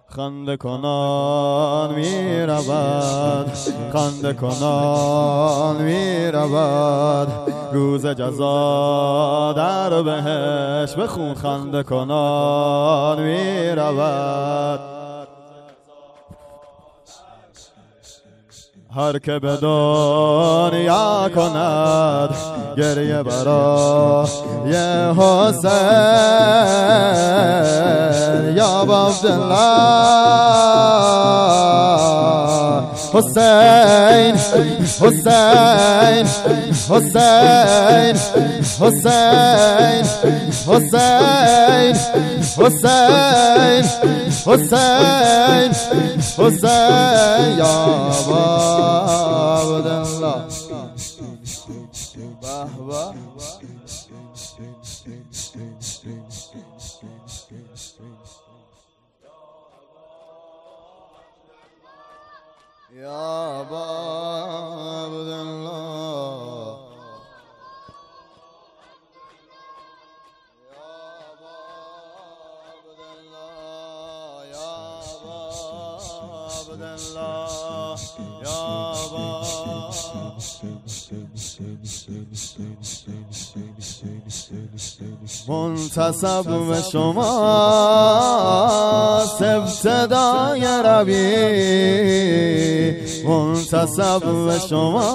خنده کنان می رود، خنده کنان می رود، روز جزا در بهشت بخون. خنده کنان می رود، هر که به دنیا کند گریه برای حسین، یا عبدالله حسین حسین حسین حسین حسین حسین حسین حسین یا عبدالله. یا عبدالله منتسب به شما ابتدای ربی، منتسب به شما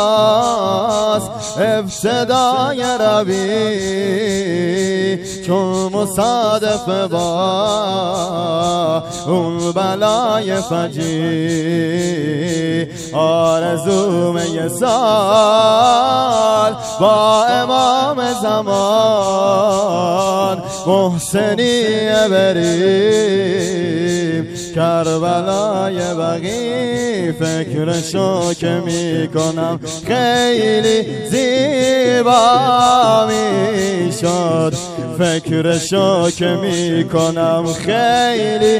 ابتدای ربی، چون مصادف با اون بلای فجی، آرزوم یه سال با امام زمان محسنیه بریم کربلای بقی. فکرشو که میکنم خیلی زیبا میشد، فکرشو که میکنم خیلی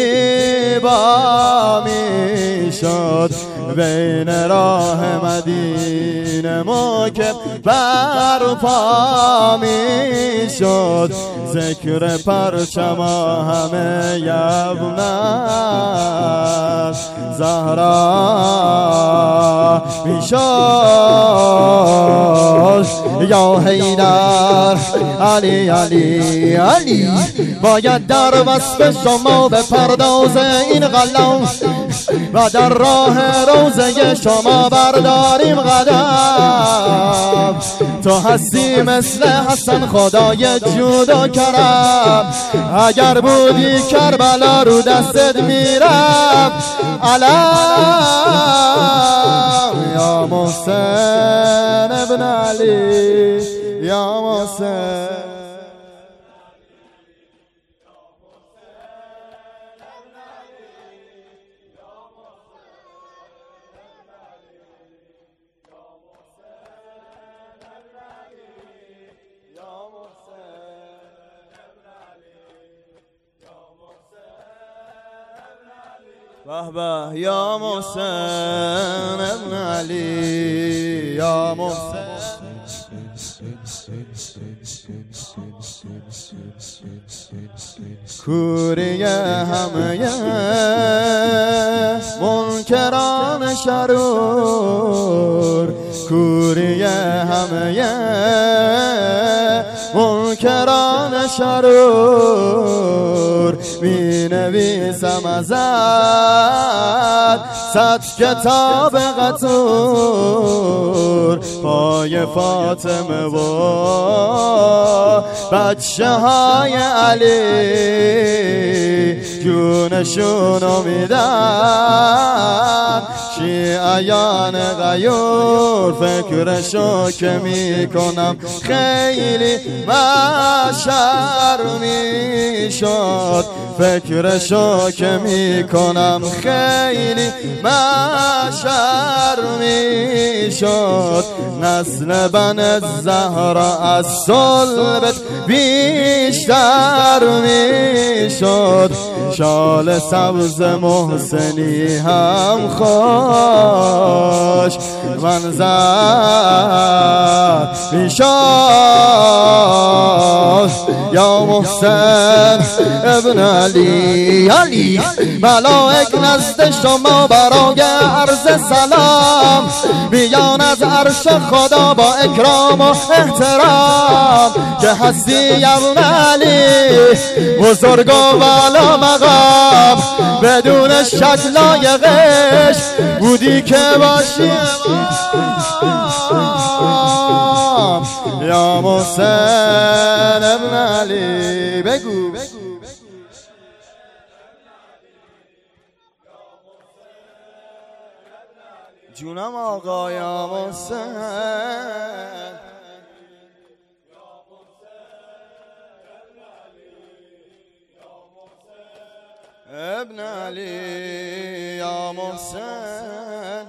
زیبا میشد، بین راه مدینه موکب برپا میشد، ذکر پرچما همه یبنت زهرا میشد، یا حیدر علی علی علی. باید در وصف شما به پرداز این قلم و در راه روزه شما برداریم قدم. تو هستی مثل حسن خدای جود و کرم، اگر بودی کربلا رو دستت میرم علم. یا محسن ابن علی، یا محسن بابا یا محسن ابن علی، یا محسن. کوری همه منکران شرور، کوری همه منکران شرور، می نویسم ازت 100 کتاب قطور، پای فاطمه و بچه های علی جونشونو میدن، شیعیان غیور فکرشو که میکنم خیلی محشر میشد، فکرشو که میکنم خیلی محشر میشد، نسل بن زهرا از صلبت بیشتر میشد، شال سبز محسنی هم خود کاش من زد میشد یا محسن ابن علی. علی ملائک نزد شما برای عرض سلام بیان از عرش خدا با اکرام و احترام که هستی ابن علی بزرگ و والا مقام بدون شک لایقش بودی که باشی یا محسن ابن علی. بگو جونم آقا یا محسن ابن علی یا محسن.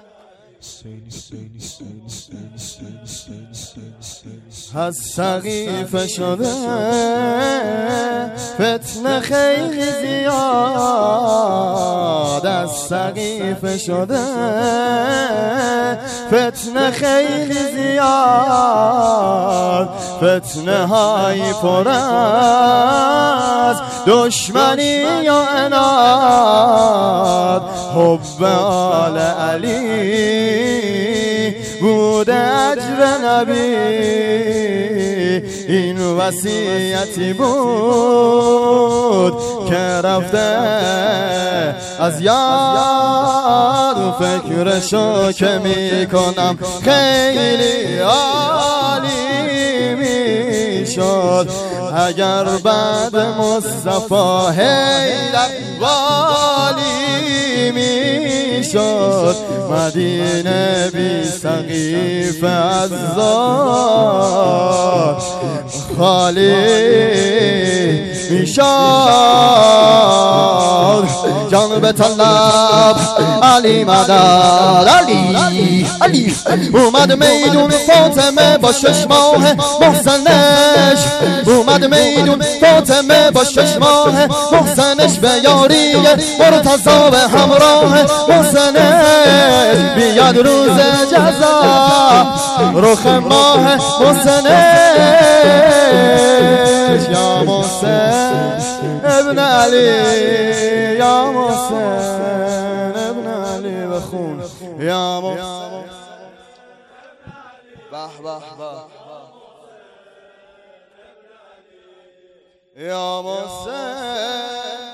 از سقیفه شده فتنه خیلی زیاد، از سقیفه شده فتنه خیلی زیاد، فتنه های پر از دشمنی یا عناد. حب آل علی بوده اجر نبی، این وصیتی بود که رفته از یاد و فکرشو که میکنم خیلی عالی میشد اگر بعد مصطفی حیدر والی میشد. مدینه بی سقیفه از ذات خالی میشد. جان به طلب علی مدد، علی علی اومد میدون فاطمه با 6 ماه محسنش، اومد میدون فاطمه با 6 ماه محسنش به یاری مرتضی به همراه محسنش. بیاد روز جزا رخ ماه محسنش یا محسن ابن علی یا محسن ابن علی بخون یا محسن. به به به یا محسن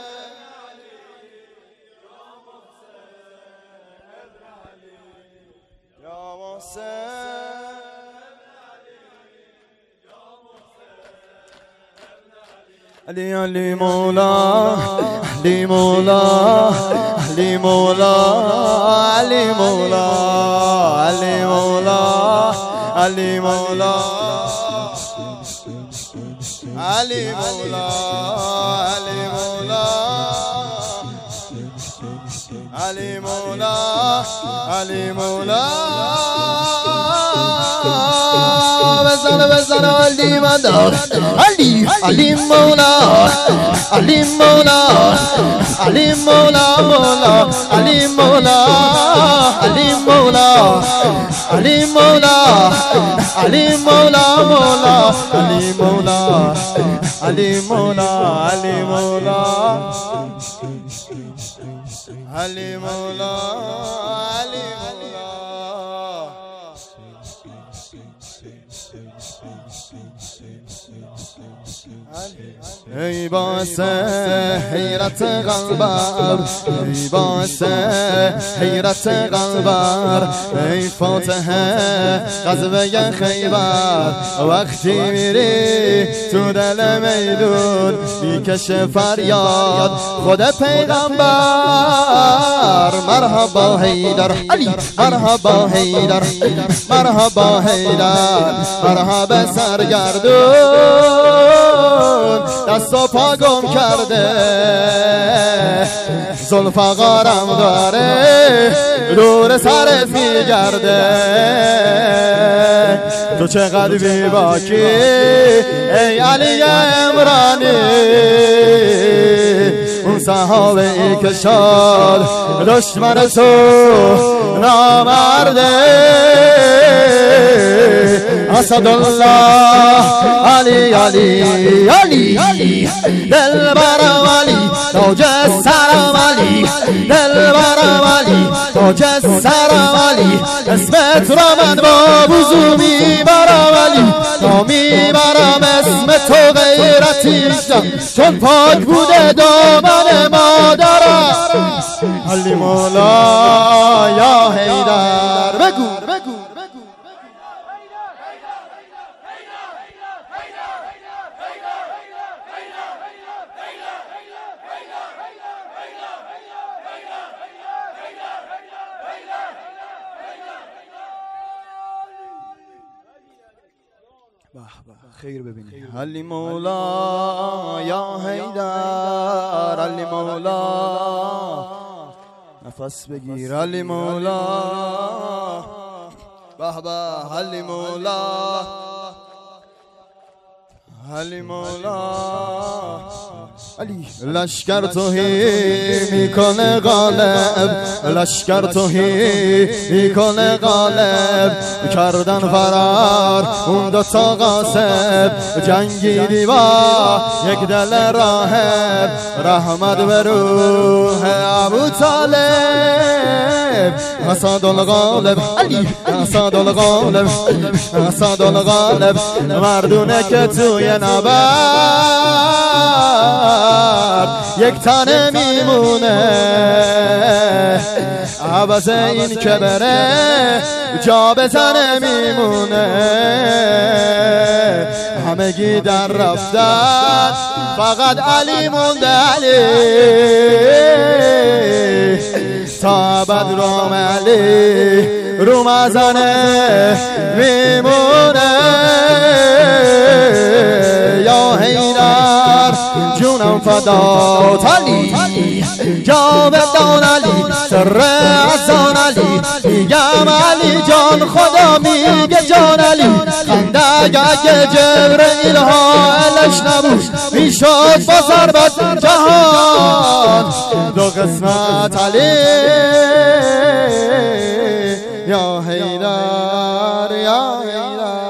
یا محسن. علی علی مولا علی مولا علی مولا علی مولا علی مولا علی مولا علی مولا علی مولا علی مولا بزن علی مدار علی علی مولا علی مولا علی مولا مولا علی مولا علی مولا علی مولا علی مولا مولا علی مولا علی مولا علی مولا علی مولا علی ای باعث حیرت قلبم، ای باعث حیرت قلبم، ای فاتح غزوه خیبر. وقتی میری تو دل میدون میکشه فریاد خود پیغمبر. مرحبا حیدر علی، مرحبا حیدر، مرحبا حیدر، مرحبا سرگردون دست و پا گم کرده زلفقارم داره دور سرت میگرده تو چقدر بی باکی ای علی عمرانی اون صحابه ای که شاد دشمن تو نامرده اسدالله علی علی علی دلبرم علی تاج سرم علی دلبرم علی تاج سرم علی اسمت را من با وضو میبرم علی تا میبرم اسم تو غیرتیشم چون پاک بوده دامن مادرم علی مولا یا حیدر بگو خیر ببینی علی مولا یا حیدر علی مولا نفس بگیر علی مولا به به علی مولا علی مولا علی لشکر توهی میکنه غالب لشکر توهی میکنه غالب کردن فرار اون دوتا غاصب جنگیدی با یک دل راهب رحمت به روح ابو طالب اسدالغالب علی اسدالغالب اسدالغالب مردونه که توی نبرد یک تنه میمونه عوض این که بره جا بزنه میمونه همگی در رفتن فقط علی مونده علی تا ابد روم علی رو مزنه میمونه یا حیدر جونم فدات علی جاودان علی سر ازان علی میگم علی جان خدا میگه جان علی خنده اگه جبرئیل حائلش نبود میشد با ضربت جهان دو قسمت علی یا حیدر یا حیدر